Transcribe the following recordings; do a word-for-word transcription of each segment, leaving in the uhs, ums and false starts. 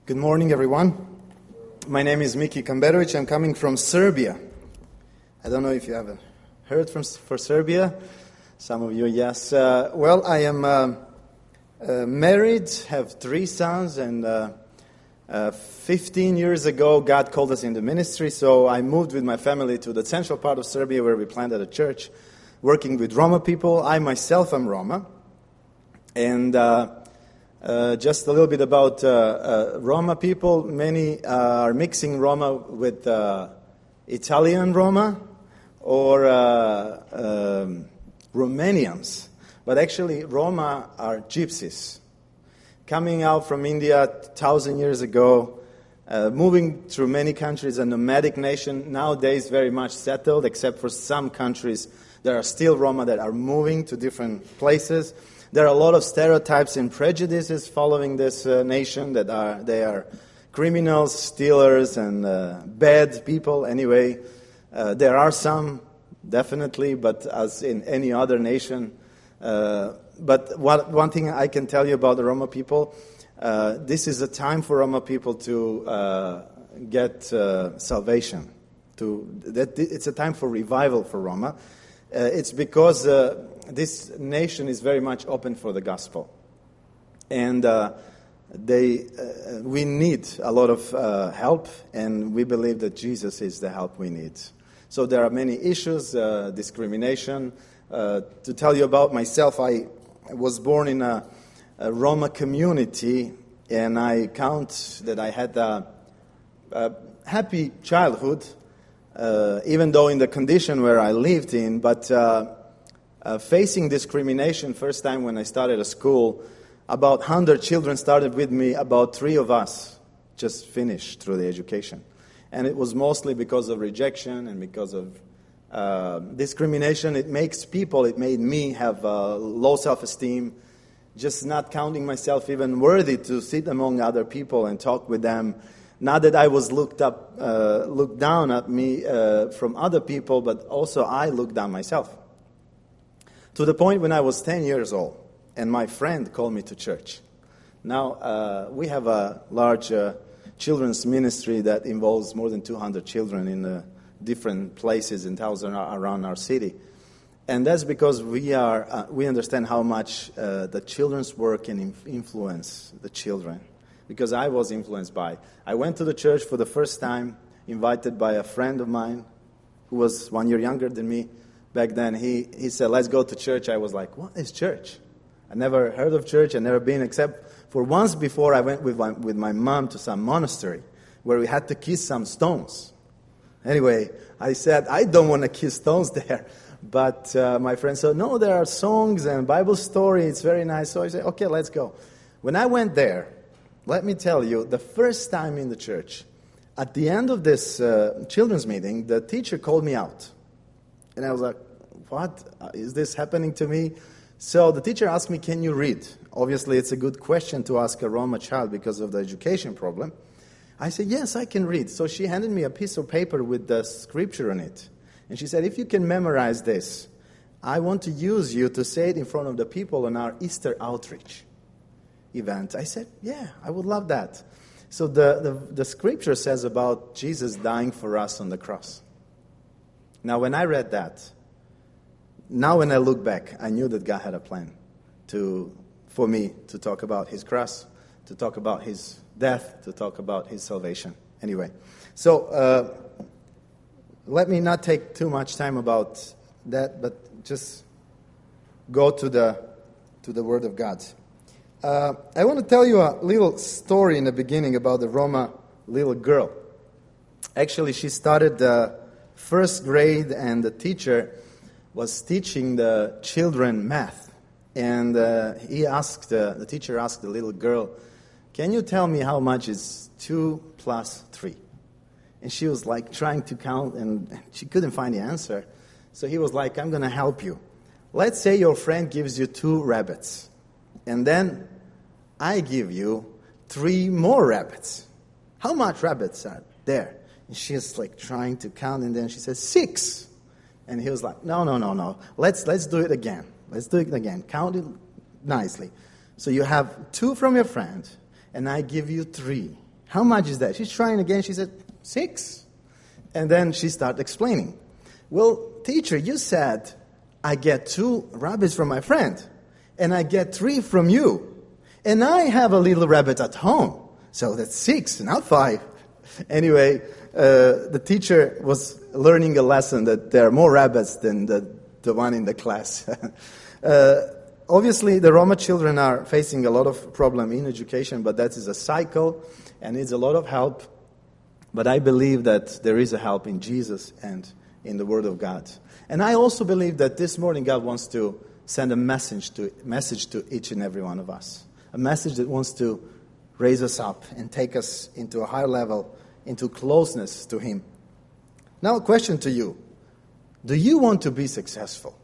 Good morning, everyone. My name is Miki Kamberovic. I'm coming from Serbia. I don't know if you haven't heard from for Serbia. Some of you, yes. Uh, well, I am uh, uh, married, have three sons, and uh, uh, fifteen years ago, God called us into ministry, so I moved with my family to the central part of Serbia where we planted a church, working with Roma people. I myself am Roma, and uh, Uh, just a little bit about uh, uh, Roma people. Many uh, are mixing Roma with uh, Italian Roma or uh, um, Romanians. But actually, Roma are gypsies. Coming out from India a thousand years ago, uh, moving through many countries, a nomadic nation, nowadays very much settled, except for some countries. There are still Roma that are moving to different places. There are a lot of stereotypes and prejudices following this uh, nation that are they are criminals, stealers, and uh, bad people. Anyway, uh, there are some, definitely, but as in any other nation. Uh, but what, one thing I can tell you about the Roma people, uh, this is a time for Roma people to uh, get uh, salvation. To that, it's a time for revival for Roma. Uh, it's because uh, this nation is very much open for the gospel. And uh, they, uh, we need a lot of uh, help, and we believe that Jesus is the help we need. So there are many issues, uh, discrimination. Uh, to tell you about myself, I was born in a, a Roma community, and I count that I had a, a happy childhood, uh, even though in the condition where I lived in, but uh, Uh, facing discrimination, first time when I started a school, about one hundred children started with me, about three of us just finished through the education. And it was mostly because of rejection and because of uh, discrimination. It makes people, it made me have uh, low self-esteem, just not counting myself even worthy to sit among other people and talk with them. Not that I was looked up, uh, looked down at me uh, from other people, but also I looked down myself. To the point when I was ten years old, and my friend called me to church. Now, uh, we have a large uh, children's ministry that involves more than two hundred children in uh, different places and towns around our city. And that's because we are uh, we understand how much uh, the children's work can inf- influence the children. Because I was influenced by. I went to the church for the first time, invited by a friend of mine who was one year younger than me. Back then, he, he said, let's go to church. I was like, what is church? I never heard of church. I never been, except for once before I went with my, with my mom to some monastery where we had to kiss some stones. Anyway, I said, I don't want to kiss stones there. But uh, my friend said, no, there are songs and Bible story. It's very nice. So I said, okay, let's go. When I went there, let me tell you, the first time in the church, at the end of this uh, children's meeting, the teacher called me out. And I was like, what? Is this happening to me? So the teacher asked me, can you read? Obviously, it's a good question to ask a Roma child because of the education problem. I said, yes, I can read. So she handed me a piece of paper with the scripture on it. And she said, if you can memorize this, I want to use you to say it in front of the people on our Easter outreach event. I said, yeah, I would love that. So the, the, the scripture says about Jesus dying for us on the cross. Now, when I read that, now when I look back, I knew that God had a plan to, for me to talk about his cross, to talk about his death, to talk about his salvation. Anyway, so uh, let me not take too much time about that, but just go to the to the Word of God. Uh, I want to tell you a little story in the beginning about the Roma little girl. Actually, she started the first grade, and the teacher was teaching the children math. And uh, he asked, uh, the teacher asked the little girl, can you tell me how much is two plus three? And she was like trying to count, and she couldn't find the answer. So he was like, I'm going to help you. Let's say your friend gives you two rabbits, and then I give you three more rabbits. How much rabbits are there? And she's like trying to count, and then she says, six. And he was like, no, no, no, no. Let's let's do it again. Let's do it again. Count it nicely. So you have two from your friend, and I give you three. How much is that? She's trying again. She said, six. And then she started explaining. Well, teacher, you said I get two rabbits from my friend, and I get three from you. And I have a little rabbit at home. So that's six, not five. Anyway, uh, the teacher was learning a lesson that there are more rabbits than the, the one in the class. uh, obviously, the Roma children are facing a lot of problem in education, but that is a cycle and needs a lot of help. But I believe that there is a help in Jesus and in the Word of God. And I also believe that this morning God wants to send a message to message to each and every one of us. A message that wants to raise us up and take us into a higher level, into closeness to Him. Now a question to you. Do you want to be successful?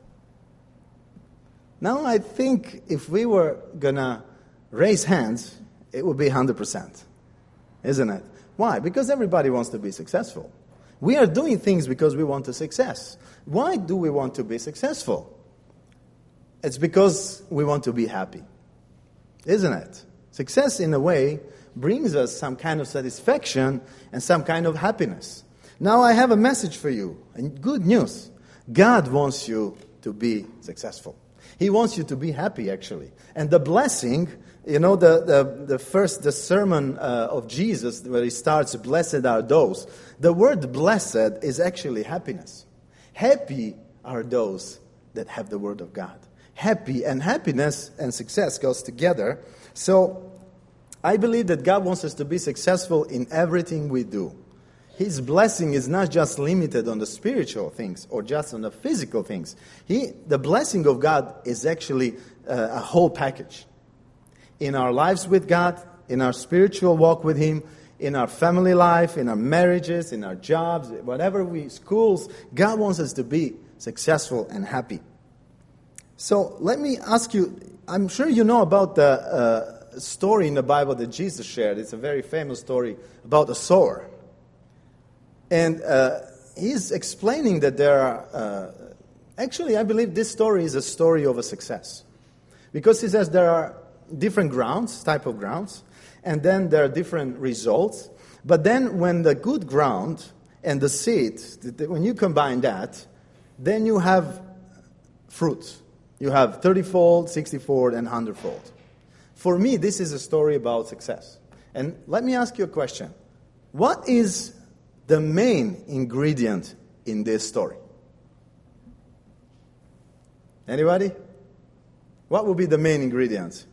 Now I think if we were going to raise hands, it would be one hundred percent. Isn't it? Why? Because everybody wants to be successful. We are doing things because we want to success. Why do we want to be successful? It's because we want to be happy. Isn't it? Success, in a way, brings us some kind of satisfaction and some kind of happiness. Now I have a message for you, and good news. God wants you to be successful. He wants you to be happy, actually. And the blessing, you know, the, the, the first, the sermon uh, of Jesus, where he starts, blessed are those. The word blessed is actually happiness. Happy are those that have the word of God. Happy and happiness and success goes together. So I believe that God wants us to be successful in everything we do. His blessing is not just limited on the spiritual things or just on the physical things. He, the blessing of God is actually uh, a whole package. In our lives with God, in our spiritual walk with Him, in our family life, in our marriages, in our jobs, whatever we, schools, God wants us to be successful and happy. So let me ask you, I'm sure you know about the uh, story in the Bible that Jesus shared. It's a very famous story about a sower. And uh, he's explaining that there are, uh, actually I believe this story is a story of a success. Because he says there are different grounds, type of grounds, and then there are different results. But then when the good ground and the seed, when you combine that, then you have fruit. You have thirty-fold, sixty-fold, and one hundred-fold. For me, this is a story about success. And let me ask you a question. What is the main ingredient in this story? Anybody? What would be the main ingredient?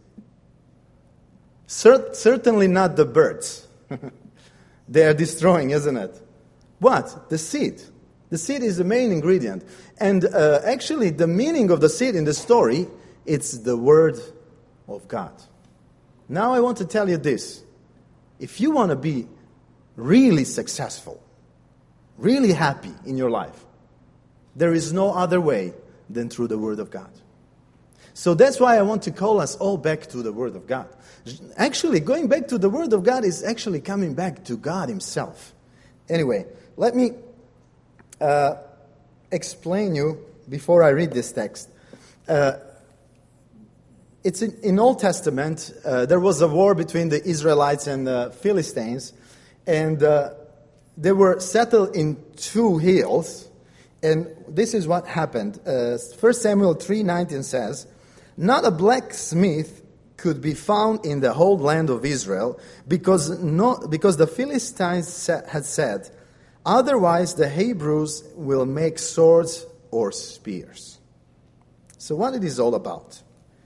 Cert- certainly not the birds. They are destroying, isn't it? What? The seed. The seed is the main ingredient. And uh, actually, the meaning of the seed in the story, it's the Word of God. Now I want to tell you this. If you want to be really successful, really happy in your life, there is no other way than through the Word of God. So that's why I want to call us all back to the Word of God. Actually, going back to the Word of God is actually coming back to God Himself. Anyway, let me uh, explain you, before I read this text. Uh, it's in, in Old Testament, uh, there was a war between the Israelites and the Philistines, and uh, they were settled in two hills, and this is what happened. Uh, First Samuel three nineteen says, "Not a blacksmith could be found in the whole land of Israel, because no, because the Philistines had said, otherwise the Hebrews will make swords or spears." So what it is all about?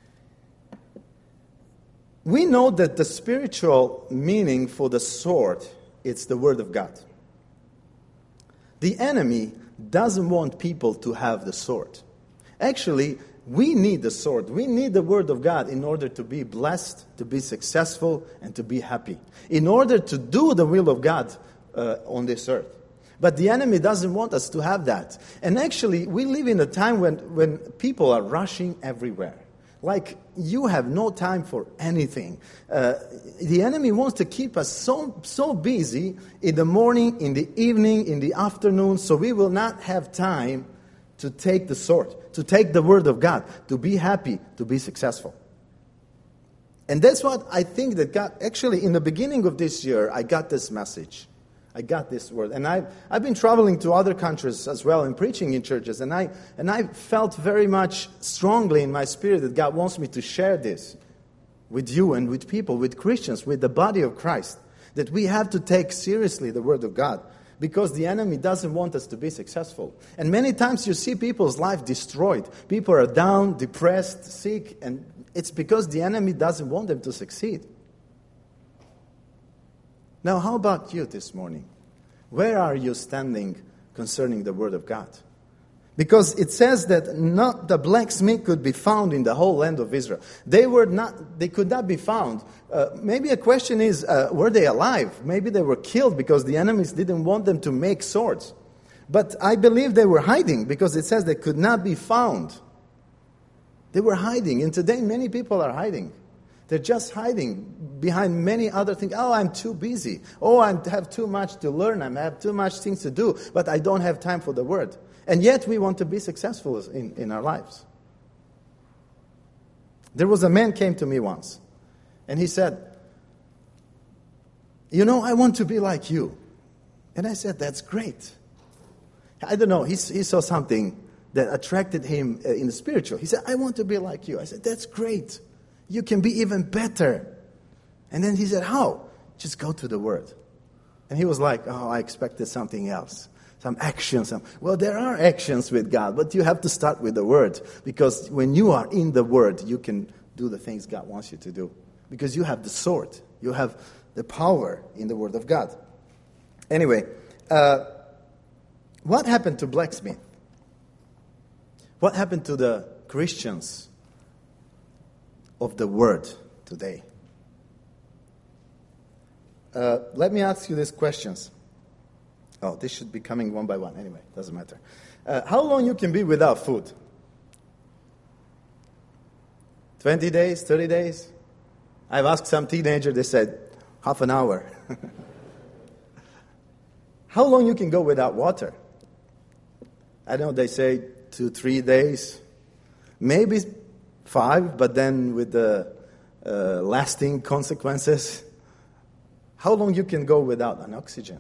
We know that the spiritual meaning for the sword, it's the Word of God. The enemy doesn't want people to have the sword. Actually, we need the sword. We need the Word of God in order to be blessed, to be successful, and to be happy. In order to do the will of God uh, on this earth. But the enemy doesn't want us to have that. And actually, we live in a time when, when people are rushing everywhere. Like, you have no time for anything. Uh, the enemy wants to keep us so, so busy in the morning, in the evening, in the afternoon, so we will not have time to take the sword, to take the Word of God, to be happy, to be successful. And that's what I think that God, actually in the beginning of this year, I got this message. I got this word. And I've, I've been traveling to other countries as well and preaching in churches. And I, and I felt very much strongly in my spirit that God wants me to share this with you and with people, with Christians, with the body of Christ. That we have to take seriously the word of God. Because the enemy doesn't want us to be successful. And many times you see people's life destroyed. People are down, depressed, sick. And it's because the enemy doesn't want them to succeed. Now, how about you this morning? Where are you standing concerning the Word of God? Because it says that not the blacksmith could be found in the whole land of Israel. They were not. They could not be found. Uh, maybe a question is, uh, were they alive? Maybe they were killed because the enemies didn't want them to make swords. But I believe they were hiding because it says they could not be found. They were hiding. And today many people are hiding. They're just hiding behind many other things. Oh, I'm too busy. Oh, I have too much to learn. I have too much things to do. But I don't have time for the Word. And yet we want to be successful in, in our lives. There was a man came to me once. And he said, you know, I want to be like you. And I said, that's great. I don't know. He, he saw something that attracted him in the spiritual. He said, I want to be like you. I said, that's great. You can be even better. And then he said, how? Just go to the Word. And he was like, oh, I expected something else. Some action. Some... Well, there are actions with God, but you have to start with the Word. Because when you are in the Word, you can do the things God wants you to do. Because you have the sword. You have the power in the Word of God. Anyway, uh, what happened to blacksmith? What happened to the Christians of the Word today? Uh, let me ask you these questions. Oh, this should be coming one by one. Anyway, doesn't matter. Uh, how long you can be without food? twenty days, thirty days? I've asked some teenager, they said, half an hour. How long you can go without water? I know they say two, three days. Maybe five, but then with the uh, lasting consequences. How long you can go without an oxygen?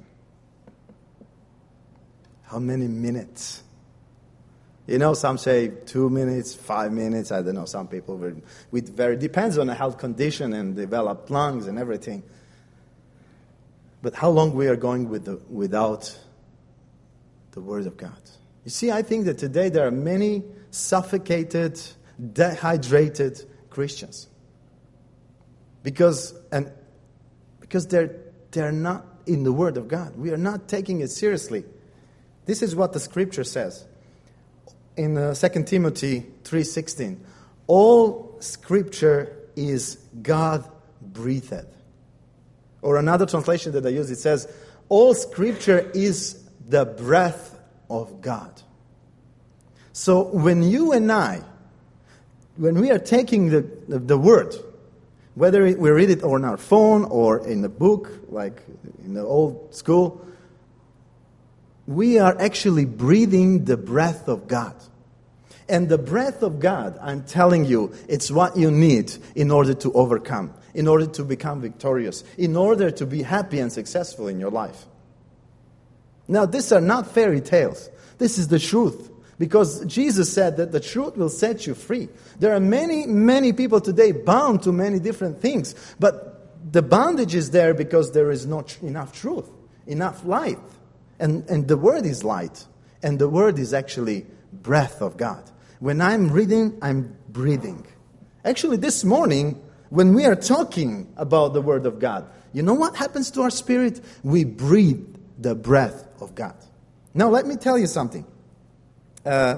How many minutes? You know, some say two minutes, five minutes. I don't know. Some people will, with very depends on the health condition and developed lungs and everything. But how long we are going with the, without the Word of God? You see, I think that today there are many suffocated, dehydrated Christians because and because they're they're not in the Word of God. We are not taking it seriously. This is what the Scripture says. In uh, Second Timothy three sixteen, all Scripture is God-breathed. Or another translation that I use, it says, all Scripture is the breath of God. So when you and I, when we are taking the, the, the Word, whether we read it on our phone or in a book, like in the old school, we are actually breathing the breath of God. And the breath of God, I'm telling you, it's what you need in order to overcome, in order to become victorious, in order to be happy and successful in your life. Now, these are not fairy tales. This is the truth. Because Jesus said that the truth will set you free. There are many, many people today bound to many different things. But the bondage is there because there is not enough truth, enough light. And, and the Word is light. And the Word is actually breath of God. When I'm reading, I'm breathing. Actually, this morning, when we are talking about the Word of God, you know what happens to our spirit? We breathe the breath of God. Now, let me tell you something. Uh,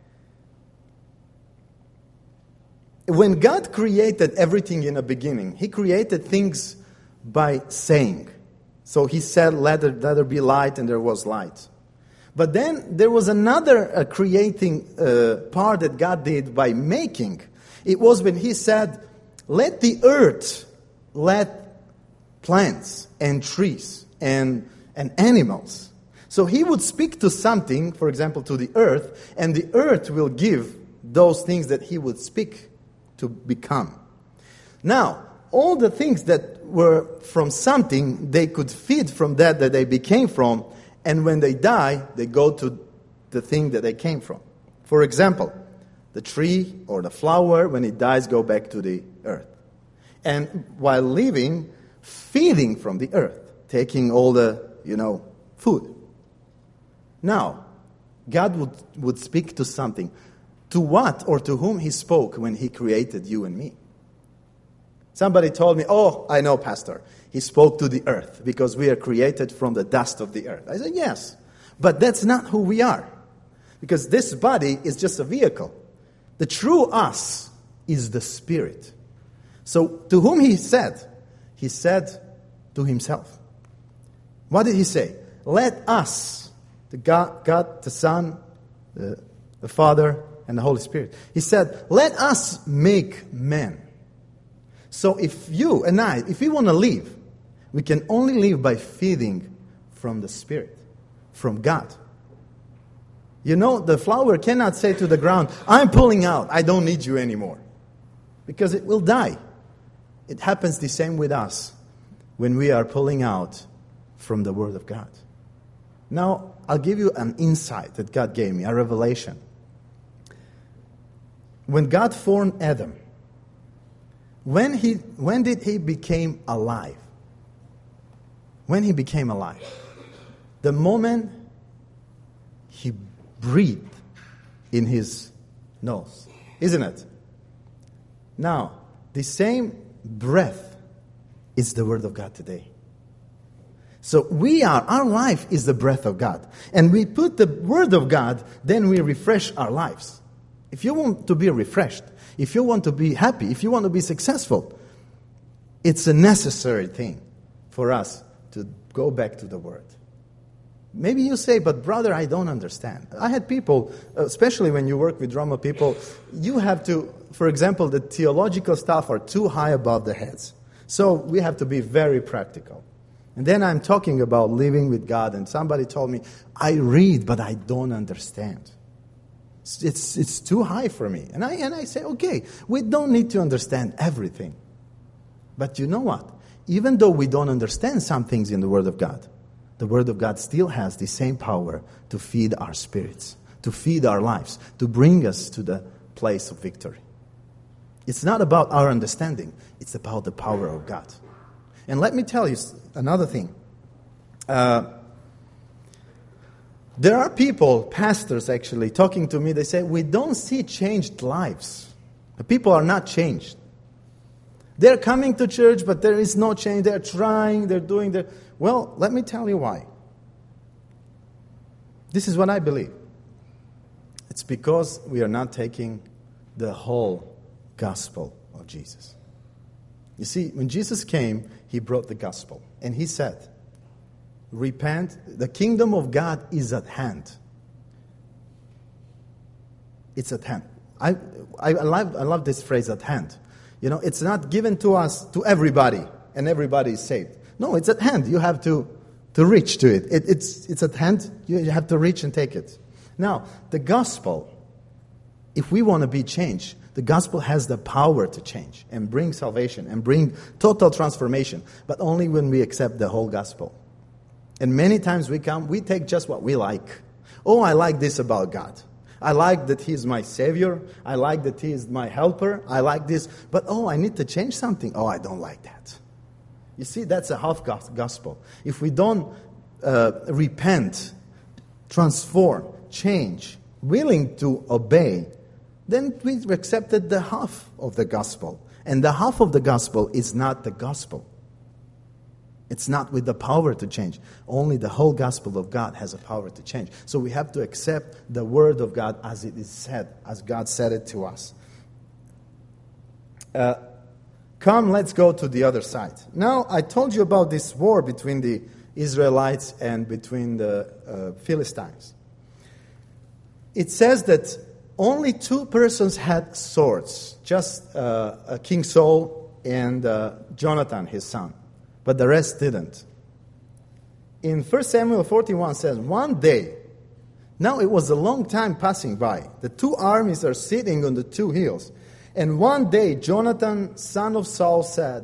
when God created everything in the beginning, He created things by saying. So He said, let there, let there be light, and there was light. But then there was another uh, creating uh, part that God did by making. It was when He said, let the earth, let plants and trees and, and animals. So He would speak to something, for example, to the earth, and the earth will give those things that He would speak to become. Now, all the things that were from something, they could feed from that that they became from, and when they die, they go to the thing that they came from. For example, the tree or the flower, when it dies, go back to the earth. And while living, feeding from the earth, taking all the, you know, food. Now, God would, would speak to something. To what or to whom he spoke when he created you and me? Somebody told me, oh, I know, Pastor. He spoke to the earth because we are created from the dust of the earth. I said, yes, but that's not who we are. Because this body is just a vehicle. The true us is the spirit. So to whom he said? He said to himself. What did he say? Let us, the God, God the Son, the, the Father, and the Holy Spirit. He said, let us make men. So if you and I, if we want to live, we can only live by feeding from the Spirit, from God. You know, the flower cannot say to the ground, I'm pulling out, I don't need you anymore. Because it will die. It happens the same with us when we are pulling out from the Word of God. Now, I'll give you an insight that God gave me, a revelation. When God formed Adam, when he when did he become alive? When he became alive? The moment he breathed in his nose, isn't it? Now, the same breath is the Word of God today. So we are, our life is the breath of God. And we put the Word of God, then we refresh our lives. If you want to be refreshed, if you want to be happy, if you want to be successful, it's a necessary thing for us to go back to the Word. Maybe you say, but brother, I don't understand. I had people, especially when you work with drama people, you have to, for example, the theological stuff are too high above their heads. So we have to be very practical. And then I'm talking about living with God, and somebody told me, I read, but I don't understand. It's it's too high for me. And I and I say, okay, we don't need to understand everything. But you know what? Even though we don't understand some things in the Word of God, the Word of God still has the same power to feed our spirits, to feed our lives, to bring us to the place of victory. It's not about our understanding. It's about the power of God. And let me tell you another thing. Uh, there are people, pastors actually, talking to me. They say, we don't see changed lives. The people are not changed. They're coming to church, but there is no change. They're trying, they're doing their... Well, let me tell you why. This is what I believe. It's because we are not taking the whole gospel of Jesus. You see, when Jesus came, he brought the gospel. And he said, repent, the kingdom of God is at hand. It's at hand. I, I, I, love, I love this phrase, at hand. You know, it's not given to us, to everybody, and everybody is saved. No, it's at hand. You have to, to reach to it. it it's, it's at hand. You, you have to reach and take it. Now, the gospel, if we want to be changed, the gospel has the power to change and bring salvation and bring total transformation, but only when we accept the whole gospel. And many times we come, we take just what we like. Oh, I like this about God. I like that He is my Savior. I like that He is my helper. I like this. But, oh, I need to change something. Oh, I don't like that. You see, that's a half gospel. If we don't uh, repent, transform, change, willing to obey, then we've accepted the half of the gospel. And the half of the gospel is not the gospel. It's not with the power to change. Only the whole gospel of God has a power to change. So we have to accept the word of God as it is said, as God said it to us. Uh, come, let's go to the other side. Now, I told you about this war between the Israelites and between the uh, Philistines. It says that only two persons had swords, just uh, King Saul and uh, Jonathan, his son. But the rest didn't. In First Samuel forty-one says, one day, now it was a long time passing by. The two armies are sitting on the two hills. And one day Jonathan, son of Saul, said,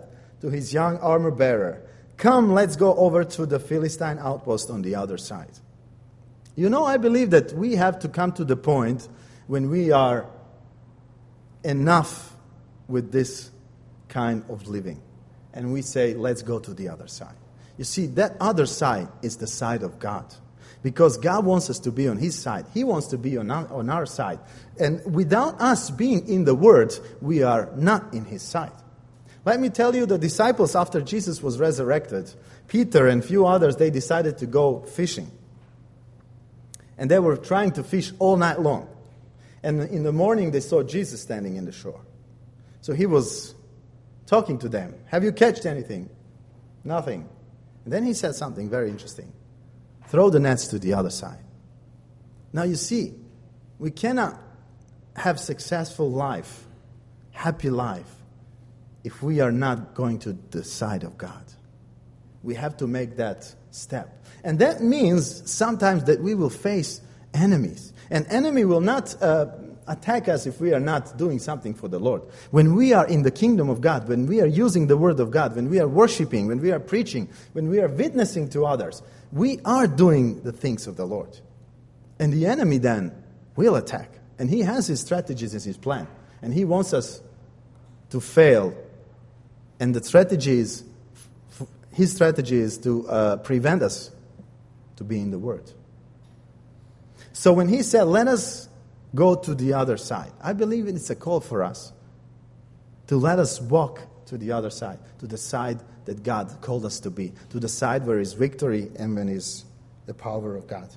to his young armor bearer, "Come, let's go over to the Philistine outpost on the other side." You know, I believe that we have to come to the point when we are enough with this kind of living. And we say, let's go to the other side. You see, that other side is the side of God. Because God wants us to be on His side. He wants to be on our, on our side. And without us being in the Word, we are not in His side. Let me tell you, the disciples, after Jesus was resurrected, Peter and a few others, they decided to go fishing. And they were trying to fish all night long. And in the morning, they saw Jesus standing in the shore. So He was talking to them. "Have you catched anything?" "Nothing." And then He said something very interesting. "Throw the nets to the other side." Now you see, we cannot have successful life, happy life, if we are not going to the side of God. We have to make that step. And that means sometimes that we will face enemies. An enemy will not uh, attack us if we are not doing something for the Lord. When we are in the kingdom of God, when we are using the word of God, when we are worshiping, when we are preaching, when we are witnessing to others, we are doing the things of the Lord. And the enemy then will attack. And he has his strategies and his plan. And he wants us to fail. And the strategy is, his strategy is to uh, prevent us to be in the Word. So when he said, let us go to the other side, I believe it's a call for us to let us walk to the other side, to the side that God called us to be, to the side where is victory and when is the power of God.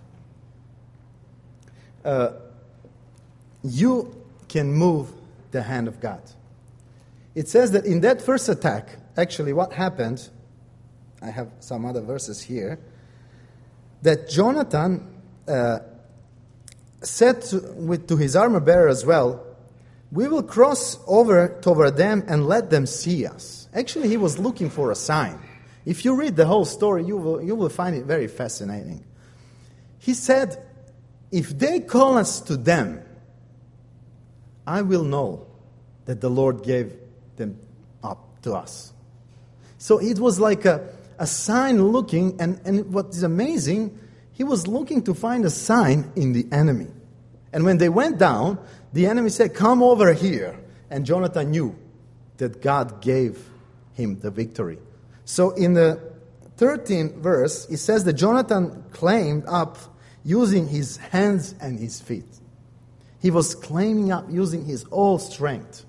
Uh, you can move the hand of God. It says that in that first attack, actually what happened, I have some other verses here, that Jonathan uh, said to, with, to his armor bearer as well, we will cross over toward them and let them see us. Actually, he was looking for a sign. If you read the whole story, you will, you will find it very fascinating. He said, if they call us to them, I will know that the Lord gave them up to us. So it was like a, a sign looking, and, and what is amazing, he was looking to find a sign in the enemy. And when they went down, the enemy said, come over here. And Jonathan knew that God gave him the victory. So in the thirteenth verse, it says that Jonathan climbed up using his hands and his feet. He was climbing up using his whole strength.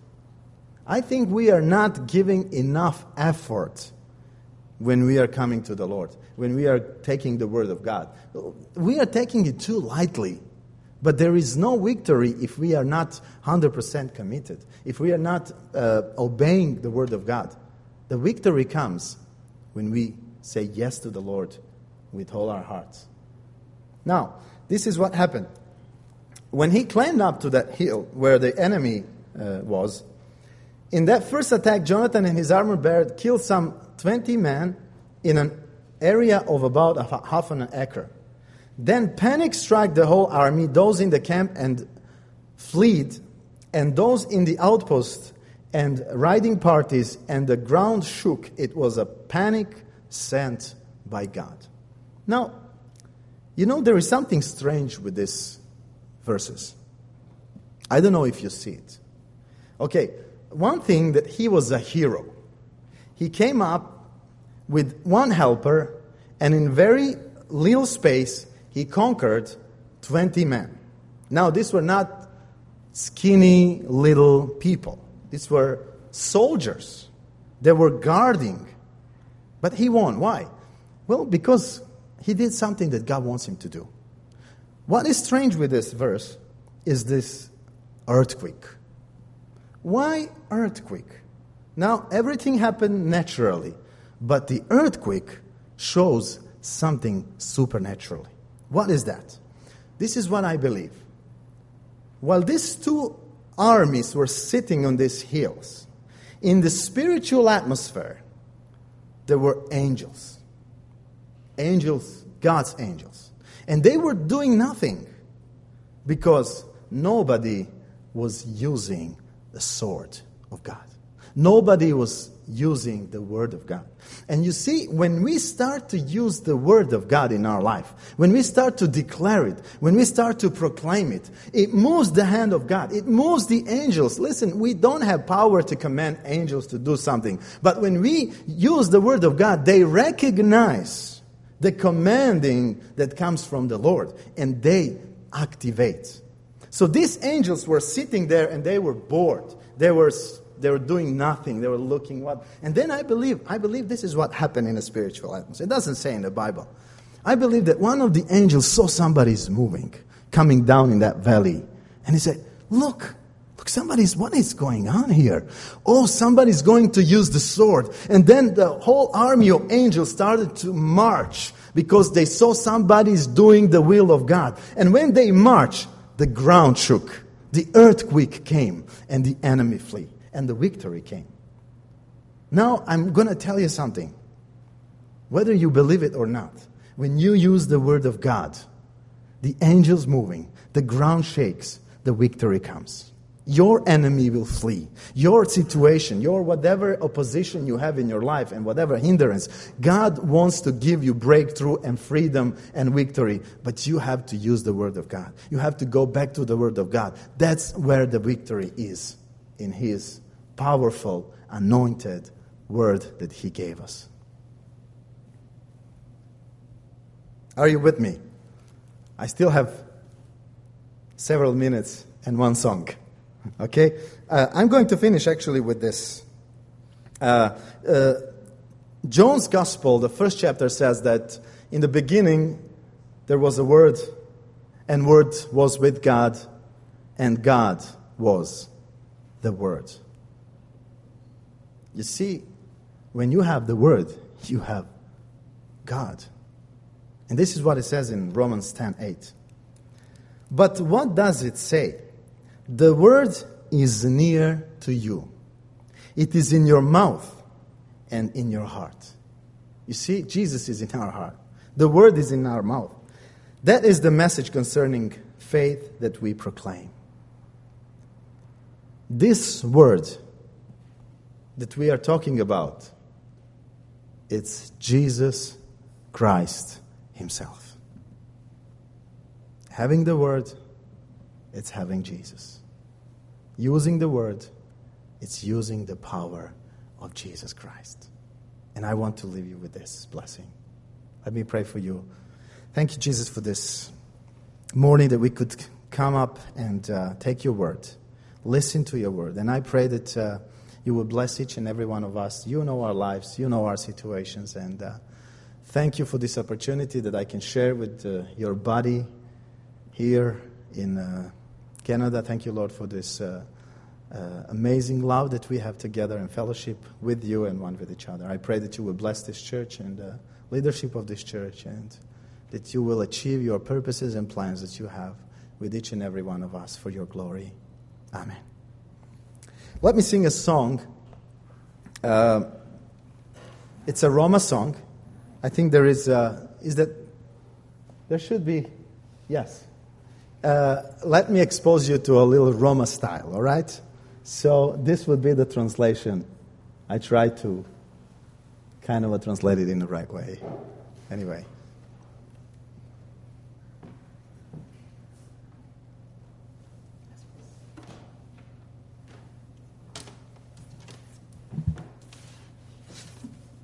I think we are not giving enough effort when we are coming to the Lord, when we are taking the Word of God. We are taking it too lightly. But there is no victory if we are not one hundred percent committed, if we are not uh, obeying the Word of God. The victory comes when we say yes to the Lord with all our hearts. Now, this is what happened. When he climbed up to that hill where the enemy uh, was, in that first attack, Jonathan and his armor bearer killed some twenty men in an area of about a half an acre. Then panic struck the whole army, those in the camp and fled, and those in the outpost and riding parties, and the ground shook. It was a panic sent by God. Now, you know, there is something strange with these verses. I don't know if you see it. Okay, one thing that he was a hero. He came up with one helper, and in very little space, he conquered twenty men. Now, these were not skinny little people. These were soldiers. They were guarding. But he won. Why? Well, because he did something that God wants him to do. What is strange with this verse is this earthquake. Why earthquake? Now, everything happened naturally, but the earthquake shows something supernaturally. What is that? This is what I believe. While these two armies were sitting on these hills, in the spiritual atmosphere, there were angels. Angels, God's angels. And they were doing nothing because nobody was using the sword of God. Nobody was using the Word of God. And you see, when we start to use the Word of God in our life, when we start to declare it, when we start to proclaim it, it moves the hand of God. It moves the angels. Listen, we don't have power to command angels to do something. But when we use the Word of God, they recognize the commanding that comes from the Lord, and they activate. So these angels were sitting there and they were bored. They were They were doing nothing. They were looking what. And then I believe, I believe this is what happened in a spiritual atmosphere. It doesn't say in the Bible. I believe that one of the angels saw somebody's moving, coming down in that valley. And he said, look, look, somebody's, what is going on here? Oh, somebody's going to use the sword. And then the whole army of angels started to march because they saw somebody's doing the will of God. And when they marched, the ground shook. The earthquake came and the enemy flee. And the victory came. Now, I'm going to tell you something. Whether you believe it or not, when you use the Word of God, the angels moving, the ground shakes, the victory comes. Your enemy will flee. Your situation, your whatever opposition you have in your life and whatever hindrance, God wants to give you breakthrough and freedom and victory. But you have to use the Word of God. You have to go back to the Word of God. That's where the victory is. In His powerful, anointed Word that He gave us. Are you with me? I still have several minutes and one song. Okay? Uh, I'm going to finish actually with this. Uh, uh, John's Gospel, the first chapter, says that in the beginning there was a Word, and Word was with God, and God was the Word. You see, when you have the Word, you have God. And this is what it says in Romans ten eight. But what does it say? The Word is near to you. It is in your mouth and in your heart. You see, Jesus is in our heart. The Word is in our mouth. That is the message concerning faith that we proclaim. This word that we are talking about, it's Jesus Christ Himself. Having the Word, it's having Jesus. Using the Word, it's using the power of Jesus Christ. And I want to leave you with this blessing. Let me pray for you. Thank you, Jesus, for this morning that we could come up and uh, take your Word. Listen to your Word. And I pray that uh, you will bless each and every one of us. You know our lives. You know our situations. And uh, thank you for this opportunity that I can share with uh, your body here in uh, Canada. Thank you, Lord, for this uh, uh, amazing love that we have together in fellowship with you and one with each other. I pray that you will bless this church and the leadership of this church, and that you will achieve your purposes and plans that you have with each and every one of us for your glory. Amen. Let me sing a song. Uh, it's a Roma song. I think there is, uh, is that, there should be, yes. Uh, let me expose you to a little Roma style, all right? So this would be the translation. I try to kind of translate it in the right way. Anyway.